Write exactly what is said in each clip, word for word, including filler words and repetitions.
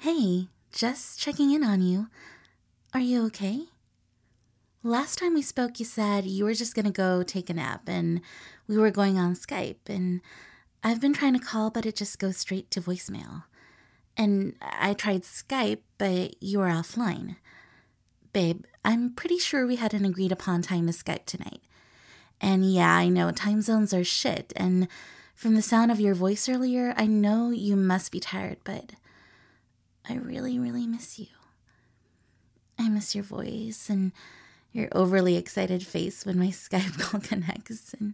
Hey, just checking in on you. Are you okay? Last time we spoke, you said you were just gonna go take a nap and we were going on Skype, and I've been trying to call, but it just goes straight to voicemail. And I tried Skype, but you were offline. Babe, I'm pretty sure we had an agreed upon time to Skype tonight. And yeah, I know time zones are shit, and from the sound of your voice earlier, I know you must be tired, but I really, really miss you. I miss your voice and your overly excited face when my Skype call connects, and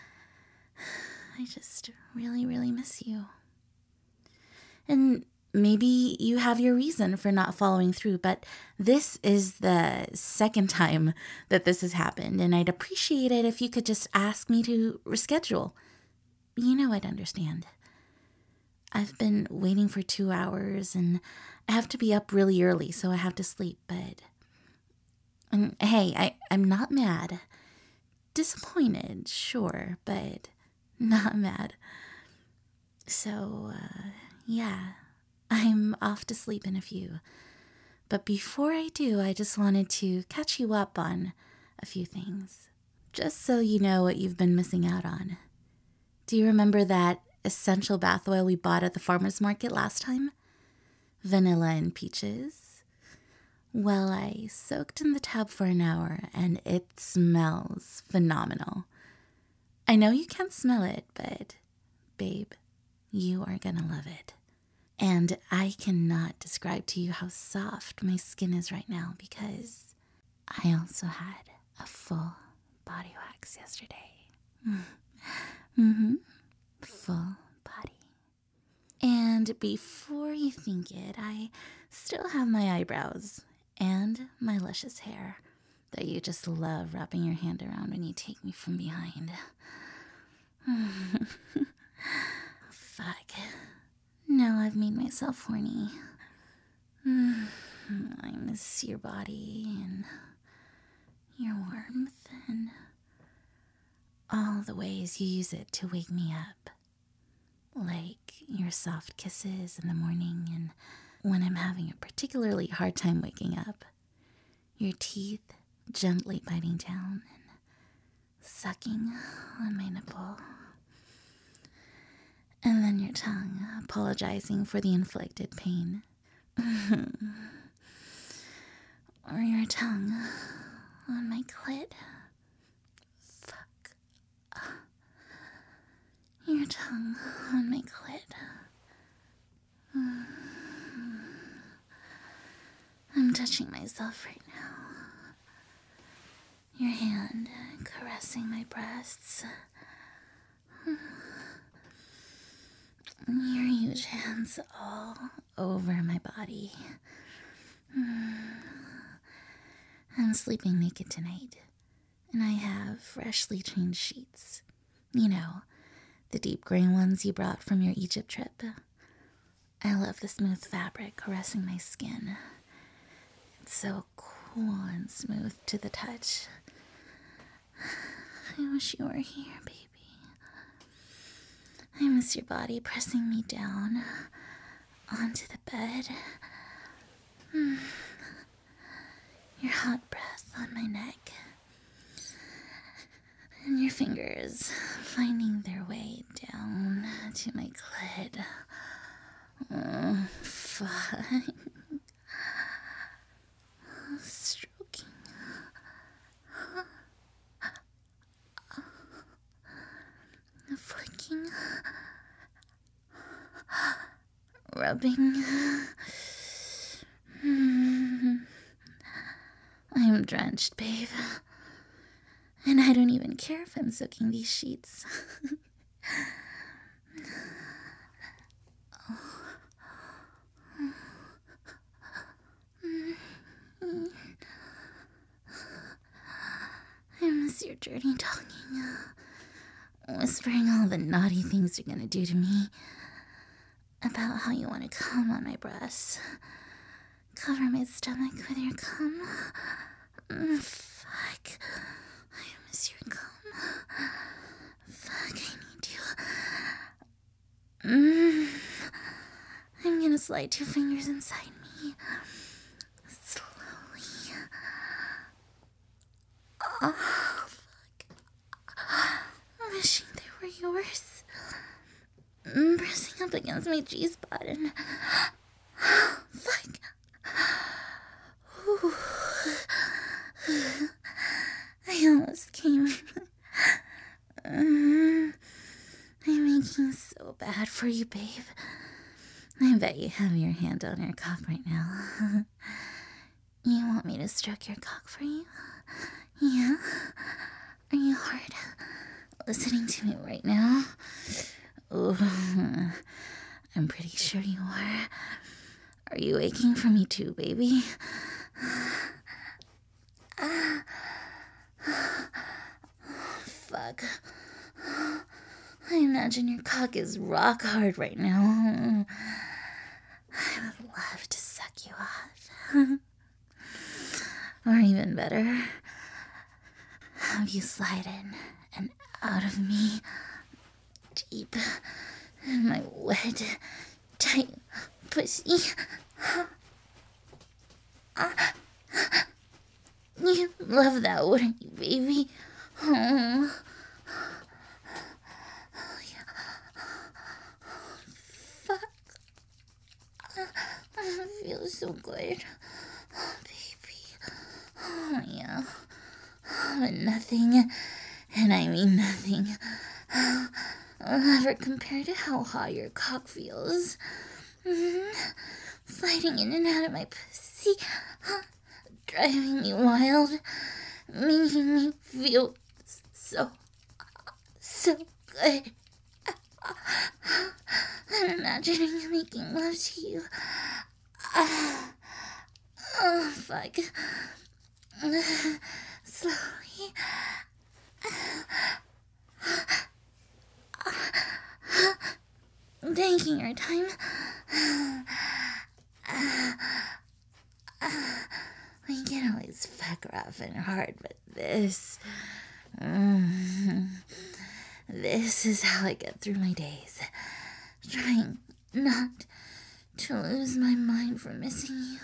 I just really, really miss you. And maybe you have your reason for not following through, but this is the second time that this has happened, and I'd appreciate it if you could just ask me to reschedule. You know I'd understand. I've been waiting for two hours, and I have to be up really early, so I have to sleep, but... And hey, I, I'm not mad. Disappointed, sure, but not mad. So, uh, yeah, I'm off to sleep in a few. But before I do, I just wanted to catch you up on a few things. Just so you know what you've been missing out on. Do you remember that essential bath oil we bought at the farmer's market last time? Vanilla and peaches? Well, I soaked in the tub for an hour, and it smells phenomenal. I know you can't smell it, but, babe, you are gonna love it. And I cannot describe to you how soft my skin is right now because I also had a full body wax yesterday. Mm-hmm. Full body. And before you think it, I still have my eyebrows and my luscious hair that you just love wrapping your hand around when you take me from behind. Fuck. Now I've made myself horny. I miss your body and your warmth and all the ways you use it to wake me up. Like your soft kisses in the morning and when I'm having a particularly hard time waking up. Your teeth gently biting down and sucking on my nipple. And then your tongue apologizing for the inflicted pain. Or your tongue on my clit. Fuck. Your tongue on my clit. I'm touching myself right now. Your hand caressing my breasts. Your huge hands all over my body. I'm sleeping naked tonight, and I have freshly changed sheets. You know, the deep gray ones you brought from your Egypt trip. I love the smooth fabric caressing my skin. It's so cool and smooth to the touch. I wish you were here, baby. I miss your body pressing me down onto the bed. Mm. Your hot breath on my neck. And your fingers finding their way down to my clit. Oh, fuck. Stroking. Flicking. Rubbing. I'm drenched, babe. And I don't even care if I'm soaking these sheets. I miss your dirty talking. Whispering all the naughty things you're gonna do to me. About how you want to come on my breasts. Cover my stomach with your cum. Mm, fuck. I miss your cum. Fuck, I need you. Mm, I'm gonna slide two fingers inside me. Slowly. Oh, fuck. Wishing they were yours. Pressing up against my G-spot and... Fuck. Ooh. I almost came. um, I'm making so bad for you, babe. I bet you have your hand on your cock right now. You want me to stroke your cock for you? Yeah? Are you hard listening to me right now? Oh, I'm pretty sure you are. Are you aching for me too, baby? Fuck. I imagine your cock is rock hard right now. I would love to suck you off. Or even better, have you slide in and out of me deep in my wet, tight pussy. You love that, wouldn't you, baby? Oh. Oh, yeah. Fuck. It feels so good. Oh, baby. Oh, yeah. But nothing, and I mean nothing, will ever compare to how hot your cock feels. Mm-hmm. Sliding in and out of my pussy, driving me wild, making me feel so, so good. I'm imagining making love to you. Oh, fuck. Slowly. Taking your time. We can always fuck rough and hard, but this... Mm, this is how I get through my days. Trying not to lose my mind from missing you.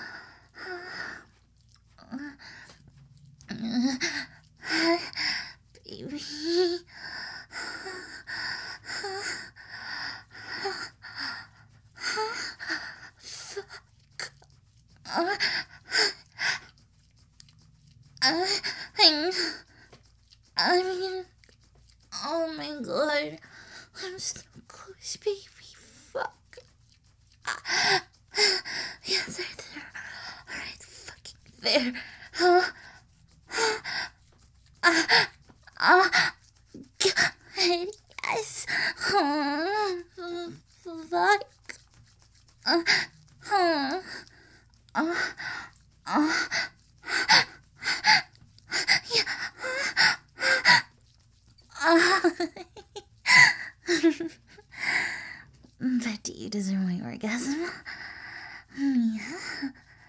Baby. Fuck. Uh, uh, I'm... I mean... Oh my god. I'm so close, baby. Fuck. Uh, yes, right there. Alright, fucking there. Uh, uh, uh, God, yes. Oh, fuck. Uh, uh, uh, uh, yeah. Uh, but do you deserve my orgasm? Yeah.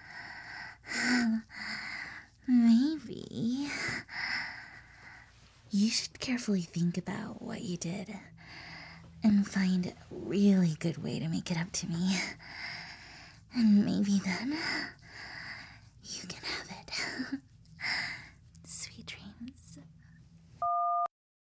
Maybe. You should carefully think about what you did and find a really good way to make it up to me. And maybe then you can have it.